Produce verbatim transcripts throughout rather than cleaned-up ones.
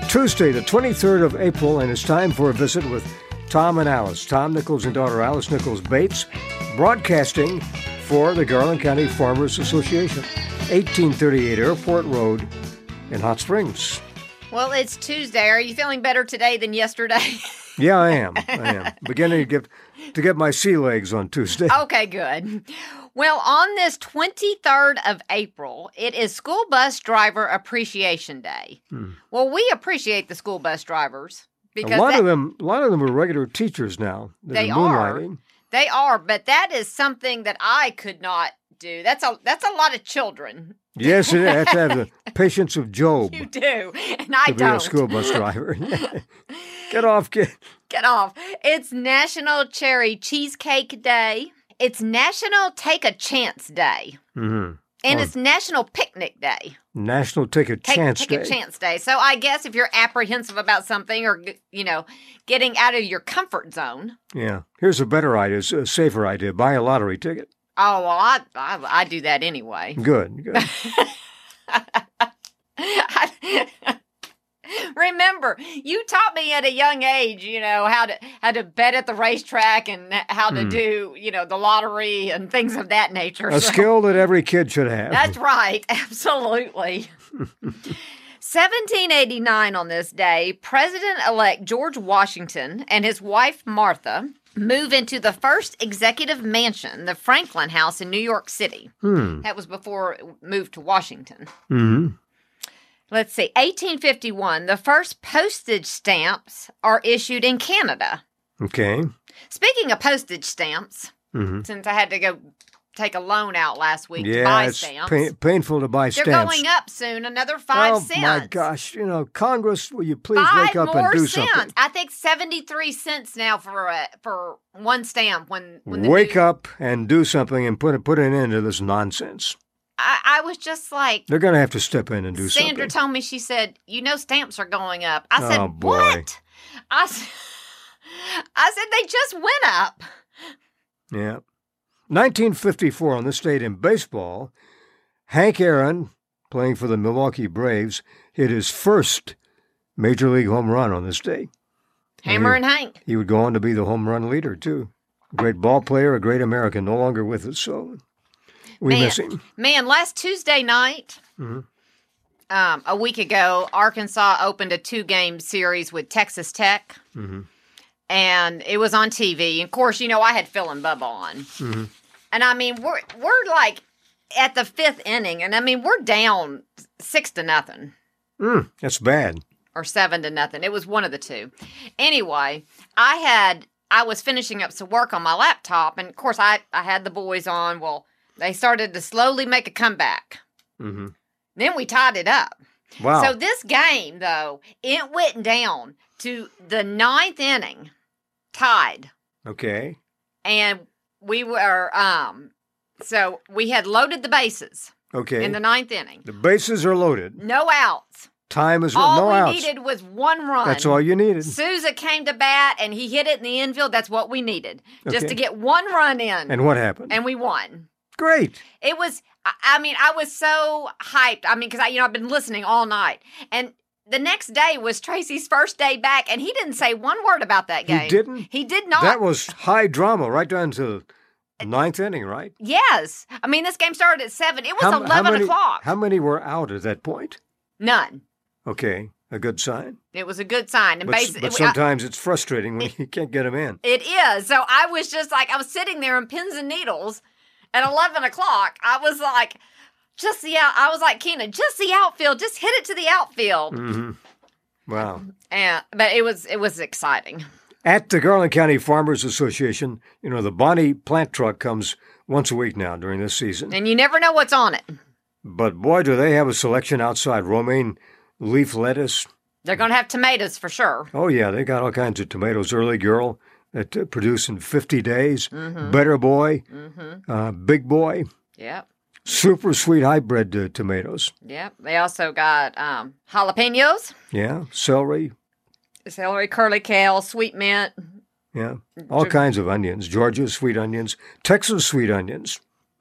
Tuesday, the twenty-third of April, and it's time for a visit with Tom and Alice. Tom Nichols and daughter Alice Nichols Bates, broadcasting for the Garland County Farmers Association, eighteen thirty-eight Airport Road in Hot Springs. Well, it's Tuesday. Are you feeling better today than yesterday? Yeah, I am. I am. Beginning to get, to get my sea legs on Tuesday. Okay, good. Well, on this twenty-third of April, it is School Bus Driver Appreciation Day. Hmm. Well, we appreciate the school bus drivers. Because a lot that, of them, a lot of them are regular teachers now. They are. They are, but that is something that I could not do. That's a that's a lot of children. Yes, you have to have the patience of Job. You do, and I to don't. be a school bus driver. Get off, kid. Get off. It's National Cherry Cheesecake Day. It's National Take a Chance Day. Mm-hmm. And oh. It's National Picnic Day. National Take a take, Chance take Day. Take a Chance Day. So I guess if you're apprehensive about something or, you know, getting out of your comfort zone. Yeah. Here's a better idea, a safer idea. Buy a lottery ticket. Oh, well, I I, I do that anyway. Good, good. Remember, you taught me at a young age, you know, how to how to bet at the racetrack and how to mm. do, you know, the lottery and things of that nature. A so. skill that every kid should have. That's right. Absolutely. seventeen eighty-nine on this day, President-elect George Washington and his wife Martha move into the first executive mansion, the Franklin House in New York City. Hmm. That was before it moved to Washington. Mm-hmm. Let's see, eighteen fifty-one, the first postage stamps are issued in Canada. Okay. Speaking of postage stamps, mm-hmm. since I had to go take a loan out last week yeah, to buy it's stamps. Pa- painful to buy They're stamps. They're going up soon, another five oh, cents. Oh, my gosh. You know, Congress, will you please five wake up more and do cents. something? I think seventy-three cents now for a, for one stamp. When, when the Wake new... up and do something and put, put an end to this nonsense. I, I was just like... They're going to have to step in and do Sandra something. Sandra told me, she said, you know stamps are going up. I said, oh, boy. What? I, I said, they just went up. Yeah. nineteen fifty-four, on this date in baseball, Hank Aaron, playing for the Milwaukee Braves, hit his first Major League home run on this day. Hammer and, he, and Hank. He would go on to be the home run leader, too. Great ball player, a great American, no longer with us, so... We man, miss him. Man, last Tuesday night, mm-hmm. um, a week ago, Arkansas opened a two-game series with Texas Tech, mm-hmm. and it was on T V. And of course, you know, I had Phil and Bubba on. Mm-hmm. And I mean, we're we're like at the fifth inning, and I mean, we're down six to nothing. Mm, that's bad. Or seven to nothing. It was one of the two. Anyway, I had I was finishing up some work on my laptop, and of course, I, I had the boys on. Well, they started to slowly make a comeback. Mm-hmm. Then we tied it up. Wow. So this game, though, it went down to the ninth inning, tied. Okay. And we were, um, so we had loaded the bases. Okay. In the ninth inning. The bases are loaded. No outs. Time is all no we outs. needed was one run. That's all you needed. Souza came to bat, and he hit it in the infield. That's what we needed, okay. just to get one run in. And what happened? And we won. Great. It was, I mean, I was so hyped. I mean, because I, you know, I've been listening all night. And the next day was Tracy's first day back, and he didn't say one word about that game. He didn't? He did not. That was high drama right down to the ninth inning, right? Yes. I mean, this game started at seven. It was how, eleven how many, o'clock. How many were out at that point? None. Okay. A good sign. It was a good sign. And but, basically, but sometimes I, it's frustrating when it, you can't get them in. It is. So I was just like, I was sitting there in pins and needles. At eleven o'clock, I was like, just the out. I was like, Keena, just the outfield. Just hit it to the outfield. Mm-hmm. Wow. And but it was it was exciting. At the Garland County Farmers Association, you know, the Bonnie plant truck comes once a week now during this season. And you never know what's on it. But boy, do they have a selection outside. Romaine leaf lettuce. They're going to have tomatoes for sure. Oh, yeah. They got all kinds of tomatoes. Early Girl that uh, produce in fifty days. Mm-hmm. Better Boy. Mm-hmm. Uh, Big Boy. Yep. Super sweet hybrid uh, tomatoes. Yep. They also got um, jalapenos. Yeah. Celery. Celery, curly kale, sweet mint. Yeah. All kinds of onions. Georgia sweet onions. Texas sweet onions. Mm.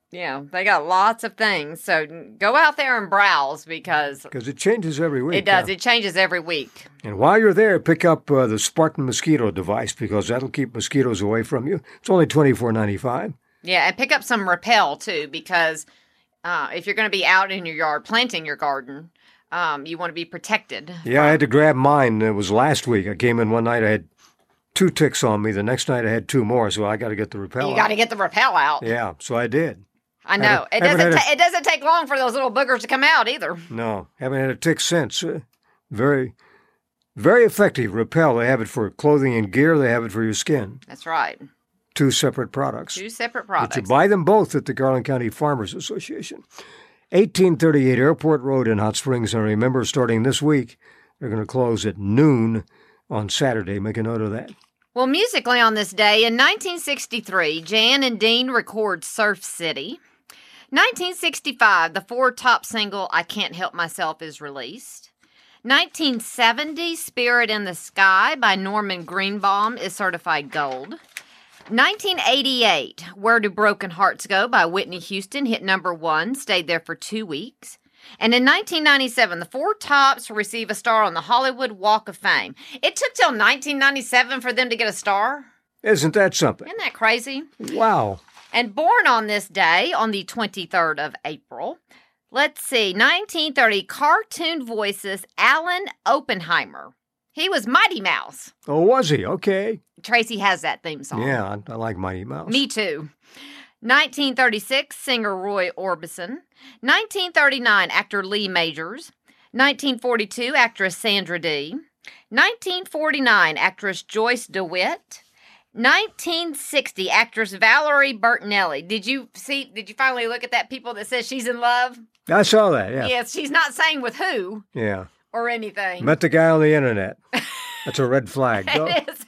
Yeah, they got lots of things. So go out there and browse because Because it changes every week. it does. yeah. It changes every week. And while you're there, pick up uh, the Spartan mosquito device because that'll keep mosquitoes away from you. It's only twenty-four ninety-five. Yeah, and pick up some Repel too because uh, if you're going to be out in your yard planting your garden, um, you want to be protected. Yeah, I had to grab mine. It was last week. I came in one night, I had two ticks on me. The next night I had two more, so I got to get the Repel You got to out. get the Repel out. Yeah, so I did. I know. Haven't- It haven't doesn't. had a- Ta- it doesn't take long for those little boogers to come out either. No, haven't had a tick since. Uh, very, very effective Repel. They have it for clothing and gear. They have it for your skin. That's right. Two separate products. Two separate But you products. buy them both at the Garland County Farmers Association. eighteen thirty-eight Airport Road in Hot Springs. And remember, starting this week, they're going to close at noon on Saturday. Make a note of that. Well, musically on this day, in nineteen sixty-three, Jan and Dean record Surf City. nineteen sixty-five, the Ford top single, I Can't Help Myself, is released. nineteen seventy, Spirit in the Sky by Norman Greenbaum is certified gold. nineteen eighty-eight, Where Do Broken Hearts Go by Whitney Houston hit number one, stayed there for two weeks. And in nineteen ninety-seven, the Four Tops receive a star on the Hollywood Walk of Fame. It took till nineteen ninety-seven for them to get a star. Isn't that something? Isn't that crazy? Wow. And born on this day, on the twenty-third of April, let's see, nineteen thirty, cartoon voices Alan Oppenheimer. He was Mighty Mouse. Oh, was he? Okay. Tracy has that theme song. Yeah, I, I like Mighty Mouse. Me too. nineteen thirty-six, singer Roy Orbison. nineteen thirty-nine, actor Lee Majors. nineteen forty-two, actress Sandra Dee. nineteen forty-nine, actress Joyce DeWitt. nineteen sixty, actress Valerie Bertinelli. Did you see, did you finally look at that people that says she's in love? I saw that, yeah. Yes, she's not saying with who Yeah. or anything. Met the guy on the internet. That's a red flag. Go. It is.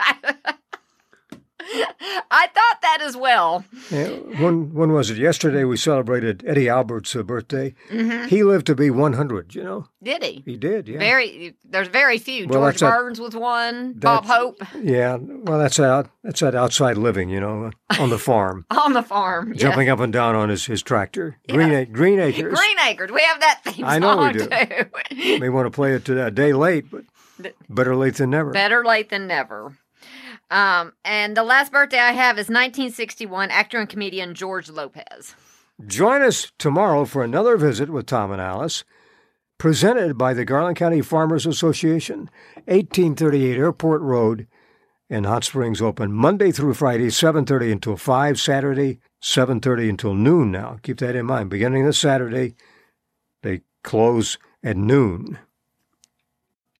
I thought that as well. Yeah, when, when was it? Yesterday we celebrated Eddie Albert's uh, birthday. Mm-hmm. He lived to be one hundred, you know? Did he? He did, yeah. Very. There's very few. Well, George that's a- Burns was one. Bob that's- Hope Yeah, well, that's out. That's that outside living, you know, on the farm, on the farm. jumping yes. up and down on his, his tractor. Yeah. Green, A- Green Acres. Green Acres. We have that theme I know song we do. too. May want to play it today, a day late, but better late than never. Better late than never. Um, and the last birthday I have is nineteen sixty-one, actor and comedian George Lopez. Join us tomorrow for another visit with Tom and Alice, presented by the Garland County Farmers Association, eighteen thirty-eight Airport Road in Hot Springs, open Monday through Friday, seven thirty until five, Saturday, seven thirty until noon now. Keep that in mind. Beginning this Saturday, they close at noon.